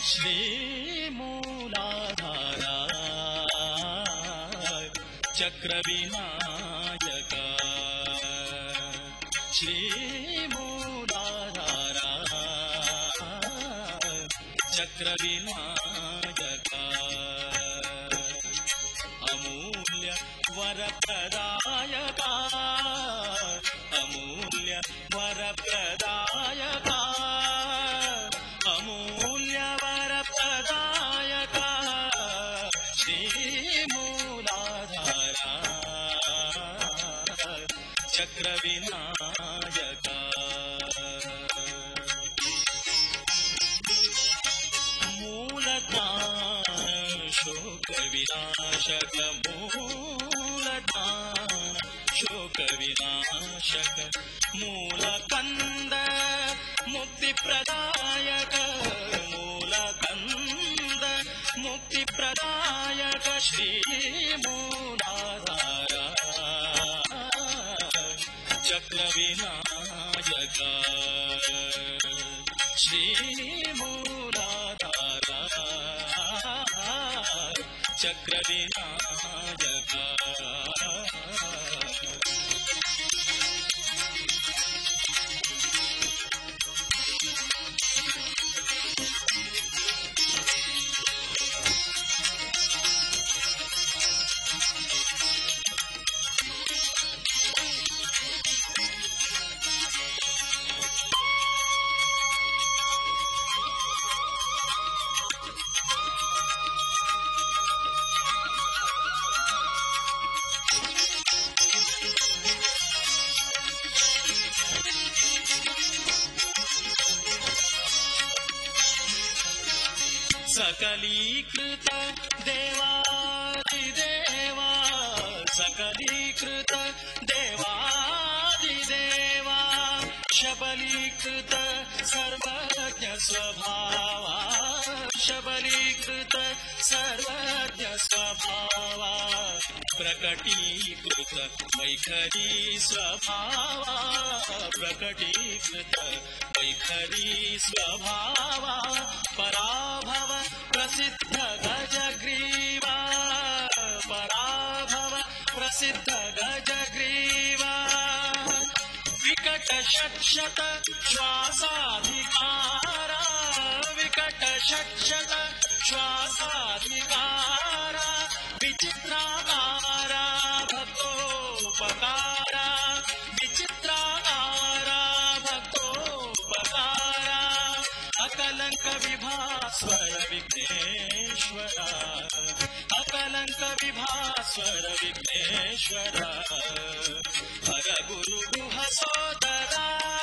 ಶ್ರೀಮೂಲಾಧಾರ ಚಕ್ರವಿನಾಯಕ ಶ್ರೀಮೂಲಾಧಾರ ಚಕ್ರವಿನಾಯಕ ಅಮೂಲ್ಯ ವರಪ್ರದಾಯಕ ಅಮೂಲ್ಯ ವರಪ್ರದಾಯಕ ಅಮೂಲ್ಯ ವರಪ್ರದಾಯಕ ಶ್ರೀಮೂಲಾಧಾರ ಚಕ್ರವಿನಾಯಕ ಮೂಲದಾನ ಶೋಕ ವಿನಾಶಕ ಮೂಲದಾನ ಶೋಕ ವಿನಾಶಕ ಮೂಲಕಂದ ಮುಕ್ತಿ ಪ್ರದಾಯಕ ಮೂಲಕಂದ ಮುಕ್ತಿ ಪ್ರದಾಯಕ ಶ್ರೀಮೂಲಾಧಾರ ಚಕ್ರವಿನಾಯಕ ಶ್ರೀಮೂಲಾಧಾರ ಚಕ್ರವಿನಾಯಕ सकलीकृत देवादिदेवा सकलीकृत देवादिदेवा शबलीकृत सर्वज्ञ स्वभावा शबलीकृत सर्वज्ञ स्वभावा प्रकटीकृत वैखरी स्वभावा प्रकटीकृत वैखरी स्वभावा पराभव प्रसिद्ध गजग्रीवा पराभव प्रसिद्ध गजग्रीवा विकट षट्शत श्वासाधिकारा विकट षट्शत श्वासाधिकारा विचित्राकारा भक्तोपकारा विचित्राकारा भक्तोपकारा अकलंक विभास्वर विघ्नेश्वर अकलंक विभास्वर विघ्नेश्वर हर गुरु गुह सोदरा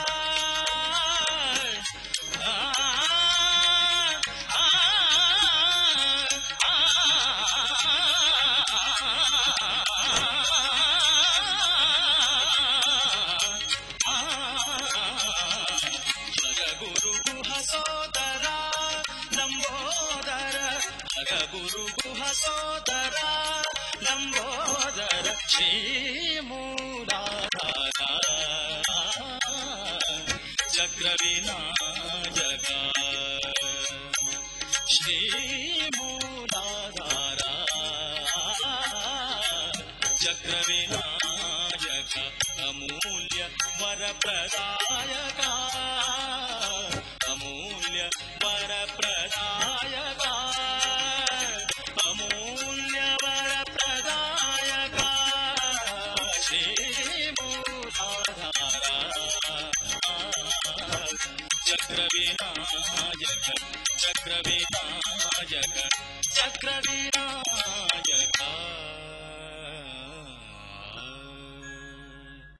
गुरु गुह सोदरा लंबोदर हर गुरु गुह सोदरा लंबोदर श्रीमूलाधार चक्रविनायक श्रीमूलाधार चक्रविनायक अमूल्य वरप्रदायक अमूल्य वरप्रदायक अमूल्य वरप्रदायक श्रीमूलाधार चक्रविनायक चक्रविनायक चक्रविनायक